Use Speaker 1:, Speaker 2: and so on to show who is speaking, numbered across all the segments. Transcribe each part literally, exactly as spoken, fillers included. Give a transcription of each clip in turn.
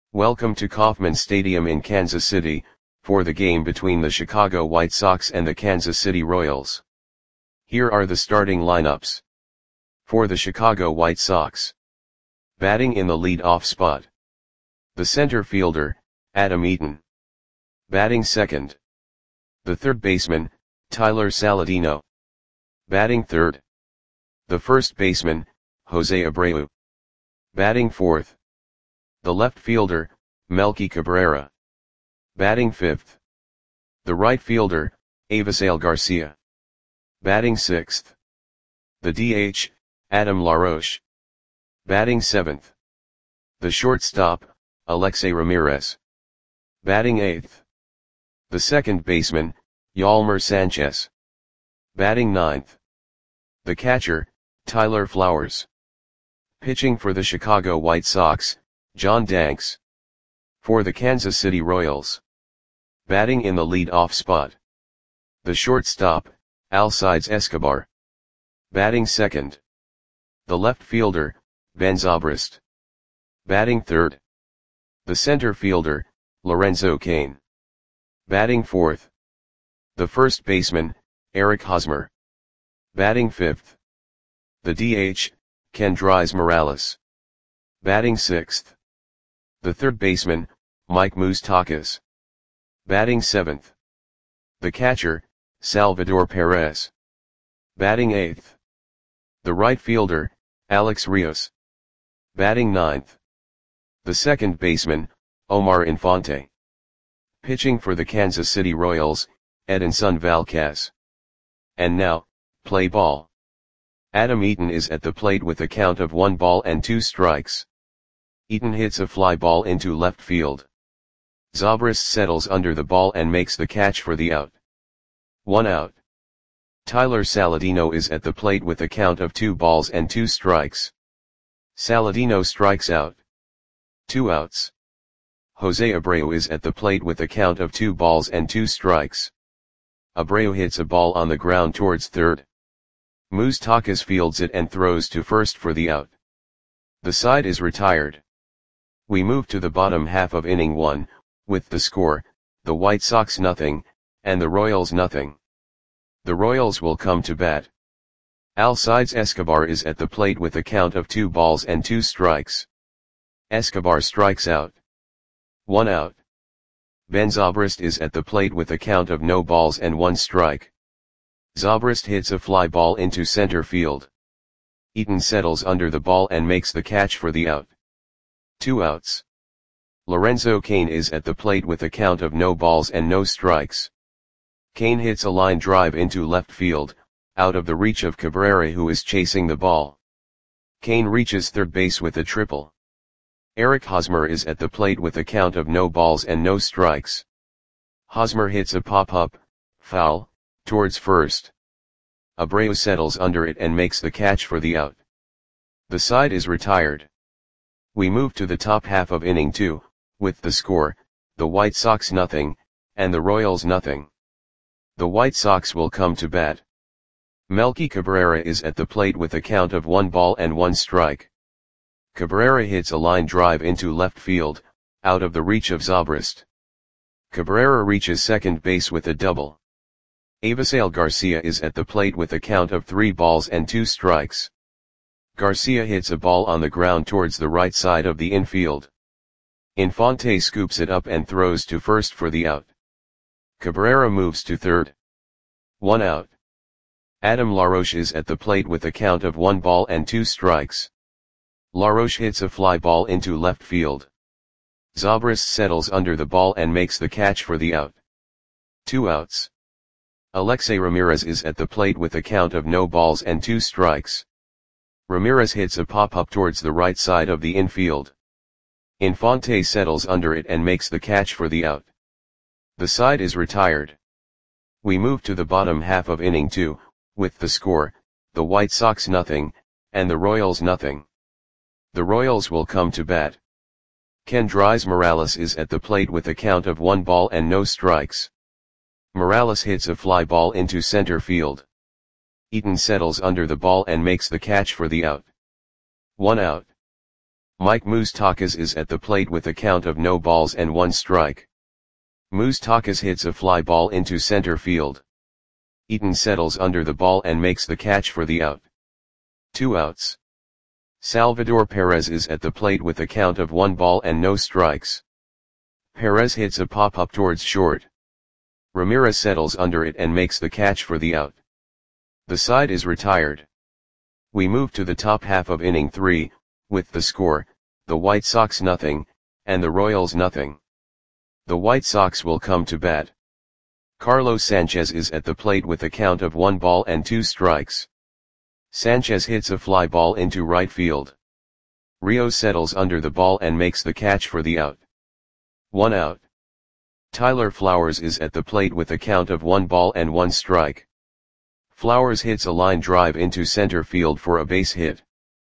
Speaker 1: Welcome to Kauffman Stadium in Kansas City, for the game between the Chicago White Sox and the Kansas City Royals. Here are the starting lineups. For the Chicago White Sox. Batting in the lead-off spot. The center fielder, Adam Eaton. Batting second. The third baseman, Tyler Saladino. Batting third. The first baseman, Jose Abreu. Batting fourth. The left fielder, Melky Cabrera. Batting fifth. The right fielder, Avisail Garcia. Batting sixth. The D H, Adam LaRoche. Batting seventh. The shortstop, Alexei Ramirez. Batting eighth. The second baseman, Yolmer Sanchez. Batting ninth. The catcher, Tyler Flowers. Pitching for the Chicago White Sox, John Danks. For the Kansas City Royals. Batting in the lead-off spot. The shortstop, Alcides Escobar. Batting second. The left fielder, Ben Zobrist. Batting third. The center fielder, Lorenzo Cain. Batting fourth. The first baseman, Eric Hosmer. Batting fifth. The D H, Kendrys Morales. Batting sixth. The third baseman, Mike Moustakas. Batting seventh. The catcher, Salvador Perez. Batting eighth. The right fielder, Alex Rios. Batting ninth. The second baseman, Omar Infante. Pitching for the Kansas City Royals, Edinson Valquez. And now, play ball. Adam Eaton is at the plate with a count of one ball and two strikes. Eaton hits a fly ball into left field. Zobrist settles under the ball and makes the catch for the out. One out. Tyler Saladino is at the plate with a count of two balls and two strikes. Saladino strikes out. Two outs. Jose Abreu is at the plate with a count of two balls and two strikes. Abreu hits a ball on the ground towards third. Moustakas fields it and throws to first for the out. The side is retired. We move to the bottom half of inning one, with the score, the White Sox nothing, and the Royals nothing. The Royals will come to bat. Alcides Escobar is at the plate with a count of two balls and two strikes. Escobar strikes out. One out. Ben Zobrist is at the plate with a count of no balls and one strike. Zobrist hits a fly ball into center field. Eaton settles under the ball and makes the catch for the out. Two outs. Lorenzo Cain is at the plate with a count of no balls and no strikes. Cain hits a line drive into left field, out of the reach of Cabrera who is chasing the ball. Cain reaches third base with a triple. Eric Hosmer is at the plate with a count of no balls and no strikes. Hosmer hits a pop-up, foul, towards first. Abreu settles under it and makes the catch for the out. The side is retired. We move to the top half of inning two, with the score, the White Sox nothing, and the Royals nothing. The White Sox will come to bat. Melky Cabrera is at the plate with a count of one ball and one strike. Cabrera hits a line drive into left field, out of the reach of Zobrist. Cabrera reaches second base with a double. Avisail Garcia is at the plate with a count of three balls and two strikes. Garcia hits a ball on the ground towards the right side of the infield. Infante scoops it up and throws to first for the out. Cabrera moves to third. One out. Adam LaRoche is at the plate with a count of one ball and two strikes. LaRoche hits a fly ball into left field. Zobrist settles under the ball and makes the catch for the out. Two outs. Alexei Ramirez is at the plate with a count of no balls and two strikes. Ramirez hits a pop-up towards the right side of the infield. Infante settles under it and makes the catch for the out. The side is retired. We move to the bottom half of inning two, with the score, the White Sox nothing, and the Royals nothing. The Royals will come to bat. Kendrys Morales is at the plate with a count of one ball and no strikes. Morales hits a fly ball into center field. Eaton settles under the ball and makes the catch for the out. One out. Mike Moustakas is at the plate with a count of no balls and one strike. Moustakas hits a fly ball into center field. Eaton settles under the ball and makes the catch for the out. Two outs. Salvador Perez is at the plate with a count of one ball and no strikes. Perez hits a pop-up towards short. Ramirez settles under it and makes the catch for the out. The side is retired. We move to the top half of inning three, with the score, the White Sox nothing, and the Royals nothing. The White Sox will come to bat. Carlos Sanchez is at the plate with a count of one ball and two strikes. Sanchez hits a fly ball into right field. Rios settles under the ball and makes the catch for the out. One out. Tyler Flowers is at the plate with a count of one ball and one strike. Flowers hits a line drive into center field for a base hit.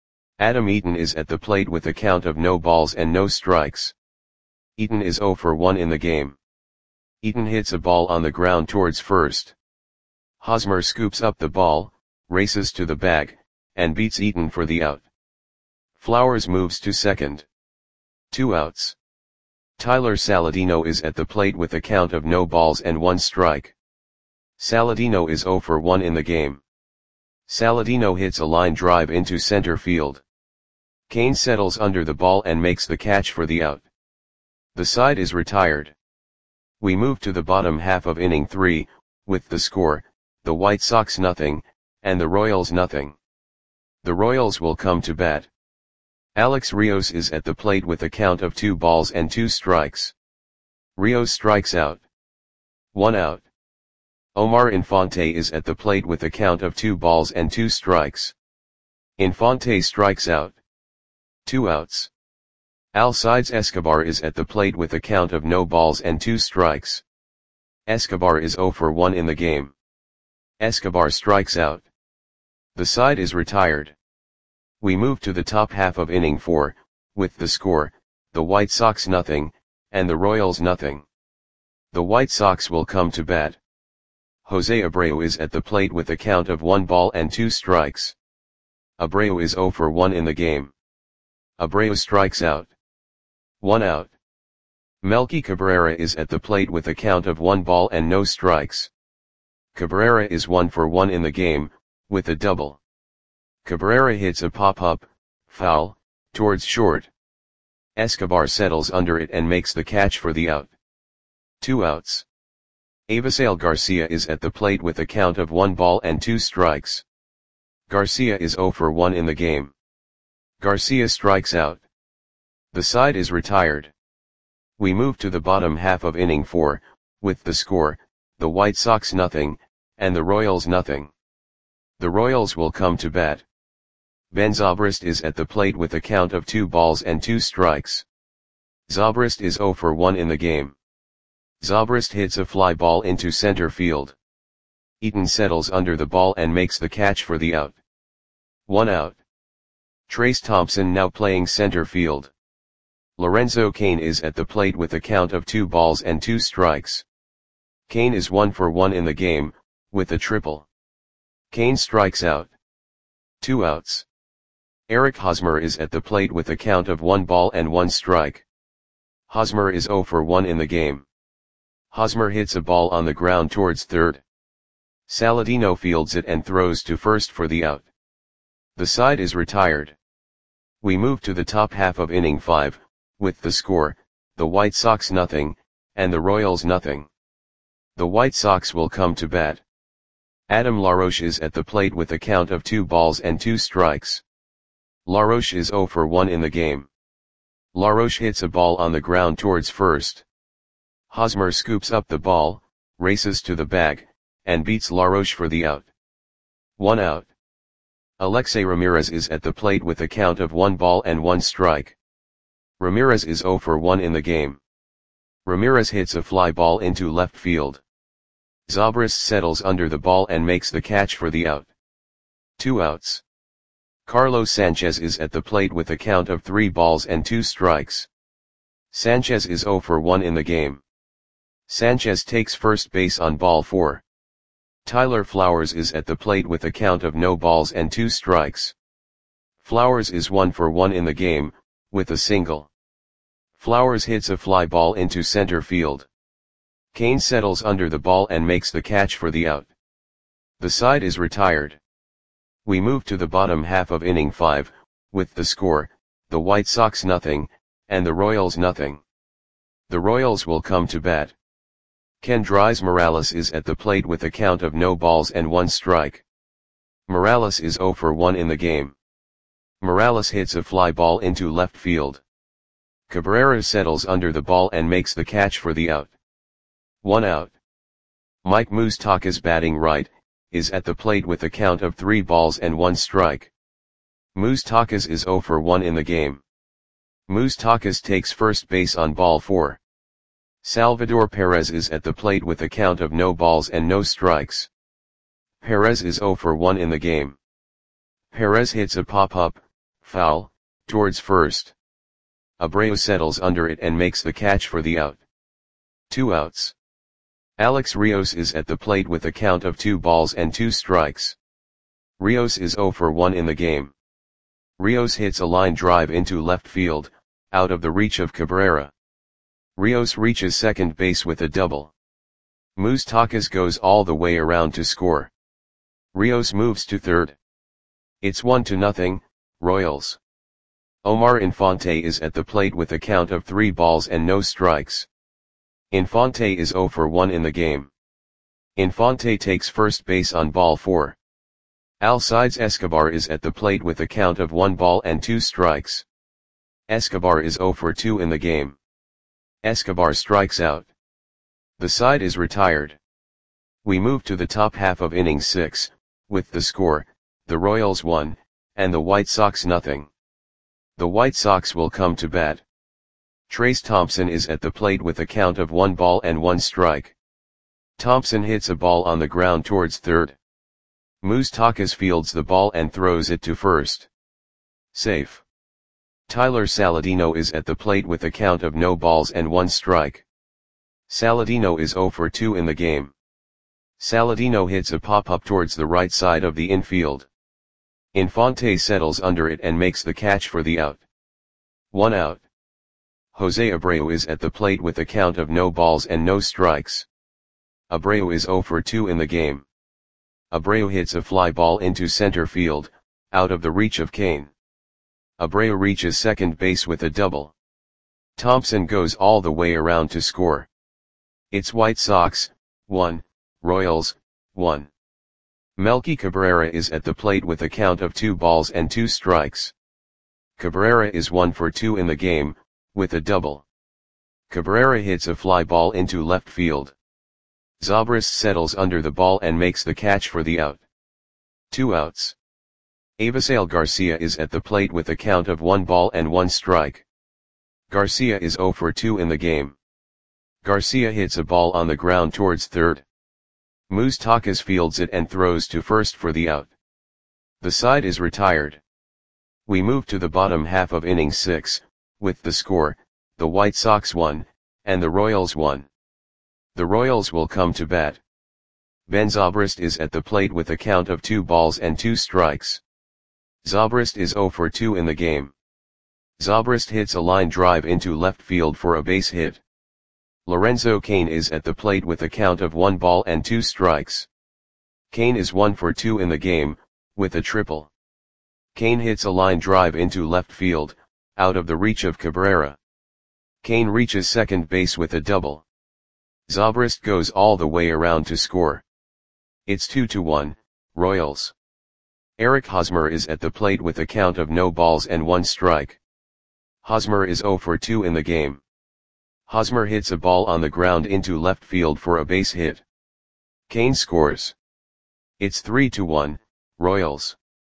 Speaker 1: Adam Eaton is at the plate with a count of no balls and no strikes. Eaton is zero for one in the game. Eaton hits a ball on the ground towards first. Hosmer scoops up the ball, races to the bag, and beats Eaton for the out. Flowers moves to second. Two outs. Tyler Saladino is at the plate with a count of no balls and one strike. Saladino is zero for one in the game. Saladino hits a line drive into center field. Kane settles under the ball and makes the catch for the out. The side is retired. We move to the bottom half of inning three, with the score, the White Sox nothing, and the Royals nothing. The Royals will come to bat. Alex Rios is at the plate with a count of two balls and two strikes. Rios strikes out. One out. Omar Infante is at the plate with a count of two balls and two strikes. Infante strikes out. Two outs. Alcides Escobar is at the plate with a count of no balls and two strikes. Escobar is zero for one in the game. Escobar strikes out. The side is retired. We move to the top half of inning four, with the score, the White Sox nothing, and the Royals nothing. The White Sox will come to bat. Jose Abreu is at the plate with a count of one ball and two strikes. Abreu is zero for one in the game. Abreu strikes out. One out. Melky Cabrera is at the plate with a count of one ball and no strikes. Cabrera is one for one in the game, with a double. Cabrera hits a pop-up, foul, towards short. Escobar settles under it and makes the catch for the out. Two outs. Avisail Garcia is at the plate with a count of one ball and two strikes. Garcia is zero for one in the game. Garcia strikes out. The side is retired. We move to the bottom half of inning four, with the score, the White Sox nothing, and the Royals nothing. The Royals will come to bat. Ben Zobrist is at the plate with a count of two balls and two strikes. Zobrist is zero for one in the game. Zobrist hits a fly ball into center field. Eaton settles under the ball and makes the catch for the out. One out. Trace Thompson now playing center field. Lorenzo Cain is at the plate with a count of two balls and two strikes. Cain is one for one in the game, with a triple. Cain strikes out. Two outs. Eric Hosmer is at the plate with a count of one ball and one strike. Hosmer is zero for one in the game. Hosmer hits a ball on the ground towards third. Saladino fields it and throws to first for the out. The side is retired. We move to the top half of inning five, with the score, the White Sox nothing, and the Royals nothing. The White Sox will come to bat. Adam LaRoche is at the plate with a count of two balls and two strikes. LaRoche is zero for one in the game. LaRoche hits a ball on the ground towards first. Hosmer scoops up the ball, races to the bag, and beats LaRoche for the out. One out. Alexei Ramirez is at the plate with a count of one ball and one strike. Ramirez is zero for one in the game. Ramirez hits a fly ball into left field. Zobrist settles under the ball and makes the catch for the out. Two outs. Carlos Sanchez is at the plate with a count of three balls and two strikes. Sanchez is zero for one in the game. Sanchez takes first base on ball four. Tyler Flowers is at the plate with a count of no balls and two strikes. Flowers is one for one in the game, with a single. Flowers hits a fly ball into center field. Kane settles under the ball and makes the catch for the out. The side is retired. We move to the bottom half of inning five, with the score, the White Sox nothing, and the Royals nothing. The Royals will come to bat. Kendrys Morales is at the plate with a count of no balls and one strike. Morales is zero for one in the game. Morales hits a fly ball into left field. Cabrera settles under the ball and makes the catch for the out. One out. Mike Moustakas, batting right, is at the plate with a count of three balls and one strike. Moustakas is zero for one in the game. Moustakas takes first base on ball four. Salvador Perez is at the plate with a count of no balls and no strikes. Perez is zero for one in the game. Perez hits a pop-up, foul, towards first. Abreu settles under it and makes the catch for the out. Two outs. Alex Rios is at the plate with a count of two balls and two strikes. Rios is zero for one in the game. Rios hits a line drive into left field, out of the reach of Cabrera. Rios reaches second base with a double. Moustakas goes all the way around to score. Rios moves to third. It's one to nothing, Royals. Omar Infante is at the plate with a count of three balls and no strikes. Infante is zero for one in the game. Infante takes first base on ball four. Alcides Escobar is at the plate with a count of one ball and two strikes. Escobar is zero for two in the game. Escobar strikes out. The side is retired. We move to the top half of inning six, with the score, the Royals one, and the White Sox nothing. The White Sox will come to bat. Trace Thompson is at the plate with a count of one ball and one strike. Thompson hits a ball on the ground towards third. Moustakas fields the ball and throws it to first. Safe. Tyler Saladino is at the plate with a count of no balls and one strike. Saladino is zero for two in the game. Saladino hits a pop-up towards the right side of the infield. Infante settles under it and makes the catch for the out. One out. Jose Abreu is at the plate with a count of no balls and no strikes. Abreu is zero for two in the game. Abreu hits a fly ball into center field, out of the reach of Kane. Abreu reaches second base with a double. Thompson goes all the way around to score. It's White Sox, one, Royals, one. Melky Cabrera is at the plate with a count of two balls and two strikes. Cabrera is one for two in the game, with a double. Cabrera hits a fly ball into left field. Zobrist settles under the ball and makes the catch for the out. Two outs. Avisail Garcia is at the plate with a count of one ball and one strike. Garcia is zero for two in the game. Garcia hits a ball on the ground towards third. Moustakas fields it and throws to first for the out. The side is retired. We move to the bottom half of inning six, with the score, the White Sox one, and the Royals one. The Royals will come to bat. Ben Zobrist is at the plate with a count of two balls and two strikes. Zobrist is zero for two in the game. Zobrist hits a line drive into left field for a base hit. Lorenzo Cain is at the plate with a count of one ball and two strikes. Cain is one for two in the game, with a triple. Cain hits a line drive into left field, out of the reach of Cabrera. Cain reaches second base with a double. Zobrist goes all the way around to score. It's two to one, Royals. Eric Hosmer is at the plate with a count of no balls and one strike. Hosmer is zero for two in the game. Hosmer hits a ball on the ground into left field for a base hit. Cain scores. It's three to one, Royals.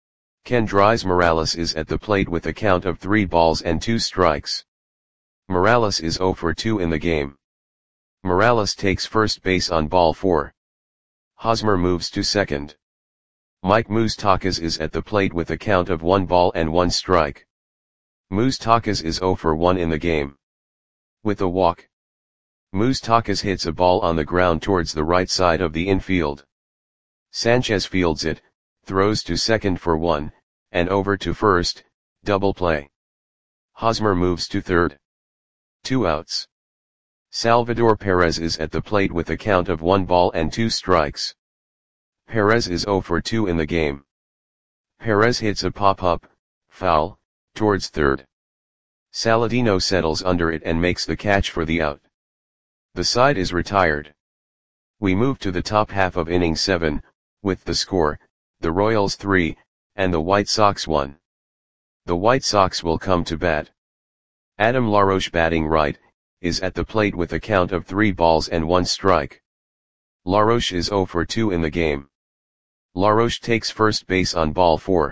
Speaker 1: Kendrys Morales is at the plate with a count of three balls and two strikes. Morales is zero for two in the game. Morales takes first base on ball four. Hosmer moves to second. Mike Moustakas is at the plate with a count of one ball and one strike. Moustakas is zero for one in the game. With a walk. Moustakas hits a ball on the ground towards the right side of the infield. Sanchez fields it, throws to second for one, and over to first, double play. Hosmer moves to third. Two outs. Salvador Perez is at the plate with a count of one ball and two strikes. Perez is oh for two in the game. Perez hits a pop-up, foul, towards third. Saladino settles under it and makes the catch for the out. The side is retired. We move to the top half of inning seven, with the score, the Royals three, and the White Sox one. The White Sox will come to bat. Adam LaRoche, batting right, is at the plate with a count of three balls and one strike. LaRoche is oh for two in the game. LaRoche takes first base on ball four.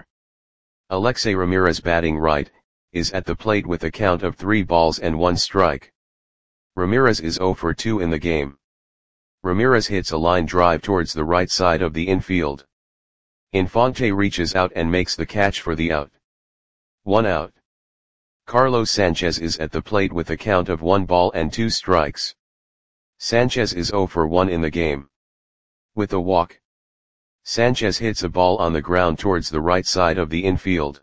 Speaker 1: Alexei Ramirez, batting right, is at the plate with a count of three balls and one strike. Ramirez is oh for two in the game. Ramirez hits a line drive towards the right side of the infield. Infante reaches out and makes the catch for the out. One out. Carlos Sanchez is at the plate with a count of one ball and two strikes. Sanchez is oh for one in the game. With a walk, Sanchez hits a ball on the ground towards the right side of the infield.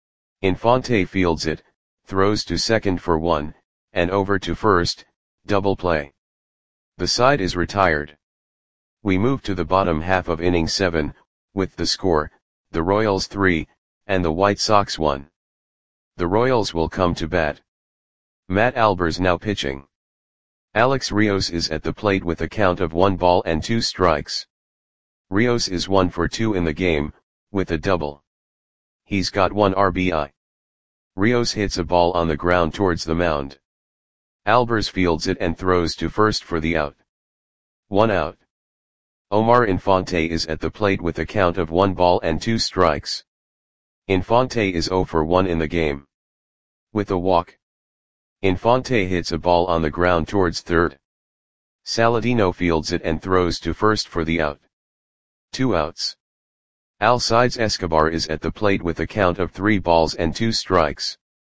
Speaker 1: Infante fields it, throws to second for one, and over to first, double play. The side is retired. We move to the bottom half of inning seven, with the score, the Royals three, and the White Sox one. The Royals will come to bat. Matt Albers now pitching. Alex Rios is at the plate with a count of one ball and two strikes. Rios is one for two in the game, with a double. He's got one R B I. Rios hits a ball on the ground towards the mound. Albers fields it and throws to first for the out. One out. Omar Infante is at the plate with a count of one ball and two strikes. Infante is oh for one in the game. With a walk, Infante hits a ball on the ground towards third. Saladino fields it and throws to first for the out. Two outs. Alcides Escobar is at the plate with a count of three balls and two strikes.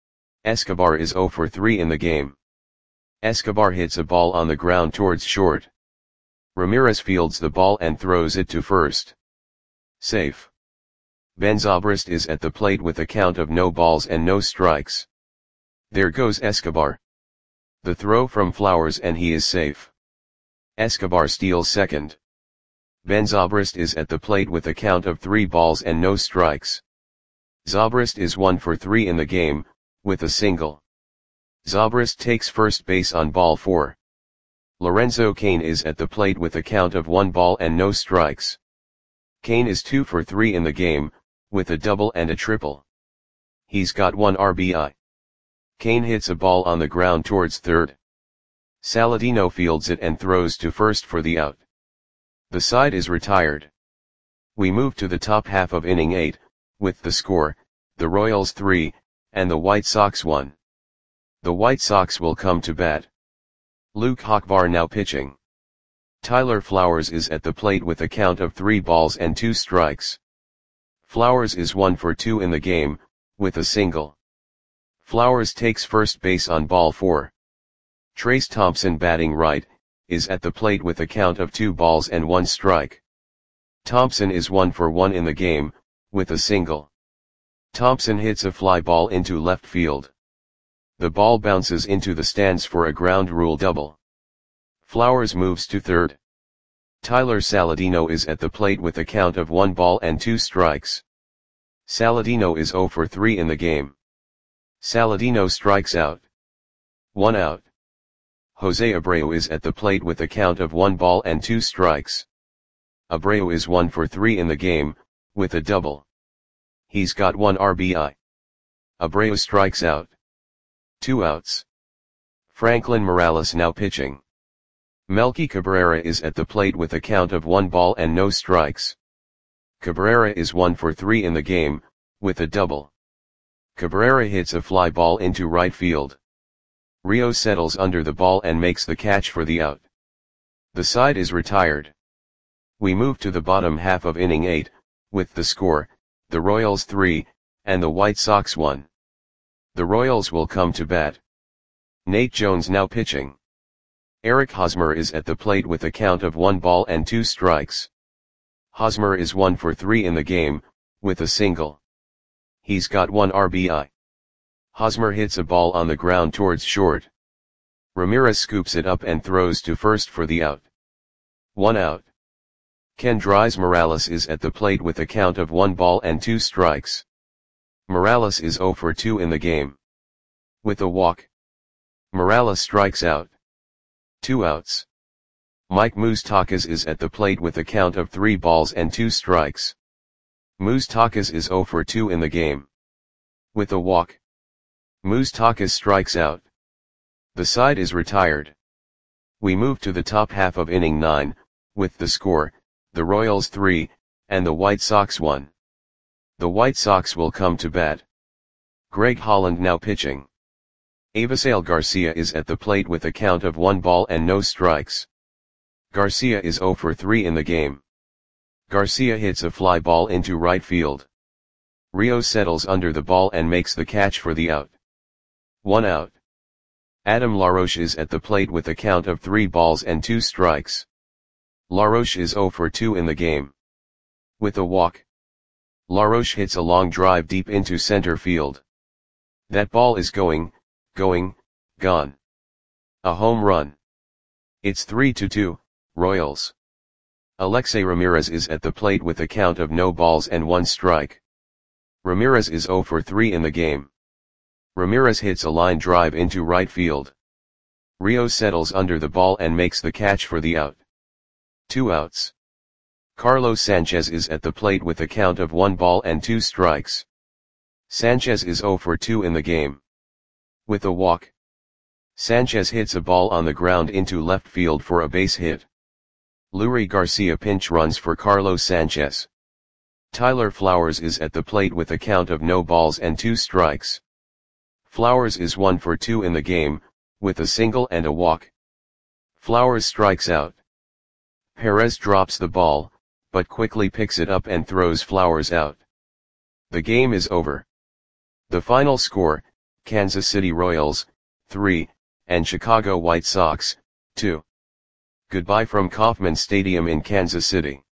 Speaker 1: Escobar is oh for three in the game. Escobar hits a ball on the ground towards short. Ramirez fields the ball and throws it to first. Safe. Ben Zobrist is at the plate with a count of no balls and no strikes. There goes Escobar. The throw from Flowers and he is safe. Escobar steals second. Ben Zobrist is at the plate with a count of three balls and no strikes. Zobrist is one for three in the game, with a single. Zobrist takes first base on ball four. Lorenzo Cain is at the plate with a count of one ball and no strikes. Cain is two for three in the game, with a double and a triple. He's got one R B I. Cain hits a ball on the ground towards third. Saladino fields it and throws to first for the out. The side is retired. We move to the top half of inning eight, with the score, the Royals three, and the White Sox one. The White Sox will come to bat. Luke Hochvar now pitching. Tyler Flowers is at the plate with a count of three balls and two strikes. Flowers is one for two in the game, with a single. Flowers takes first base on ball four. Trace Thompson, batting right, is at the plate with a count of two balls and one strike. Thompson is one for one in the game, with a single. Thompson hits a fly ball into left field. The ball bounces into the stands for a ground rule double. Flowers moves to third. Tyler Saladino is at the plate with a count of one ball and two strikes. Saladino is oh for three in the game. Saladino strikes out. One out. Jose Abreu is at the plate with a count of one ball and two strikes. Abreu is one for three in the game, with a double. He's got one R B I. Abreu strikes out. Two outs. Franklin Morales now pitching. Melky Cabrera is at the plate with a count of one ball and no strikes. Cabrera is one for three in the game, with a double. Cabrera hits a fly ball into right field. Rio settles under the ball and makes the catch for the out. The side is retired. We move to the bottom half of inning eight, with the score, the Royals three, and the White Sox one. The Royals will come to bat. Nate Jones now pitching. Eric Hosmer is at the plate with a count of one ball and two strikes. Hosmer is one for three in the game, with a single. He's got one R B I. Hosmer hits a ball on the ground towards short. Ramirez scoops it up and throws to first for the out. One out. Kendrys Morales is at the plate with a count of one ball and two strikes. Morales is zero for two in the game. With a walk, Morales strikes out. Two outs. Mike Moustakas is at the plate with a count of three balls and two strikes. Moustakas is zero for two in the game. With a walk, Moustakas strikes out. The side is retired. We move to the top half of inning nine, with the score, the Royals three, and the White Sox one. The White Sox will come to bat. Greg Holland now pitching. Avisail Garcia is at the plate with a count of one ball and no strikes. Garcia is zero for three in the game. Garcia hits a fly ball into right field. Rios settles under the ball and makes the catch for the out. One out. Adam LaRoche is at the plate with a count of three balls and two strikes. LaRoche is zero for two in the game. With a walk, LaRoche hits a long drive deep into center field. That ball is going, going, gone. A home run. It's three to two, Royals. Alexei Ramirez is at the plate with a count of no balls and one strike. Ramirez is zero for three in the game. Ramirez hits a line drive into right field. Rios settles under the ball and makes the catch for the out. Two outs. Carlos Sanchez is at the plate with a count of one ball and two strikes. Sanchez is zero for two in the game. With a walk, Sanchez hits a ball on the ground into left field for a base hit. Leury Garcia pinch runs for Carlos Sanchez. Tyler Flowers is at the plate with a count of no balls and two strikes. Flowers is one for two in the game, with a single and a walk. Flowers strikes out. Perez drops the ball, but quickly picks it up and throws Flowers out. The game is over. The final score, Kansas City Royals, three, and Chicago White Sox, two. Goodbye from Kauffman Stadium in Kansas City.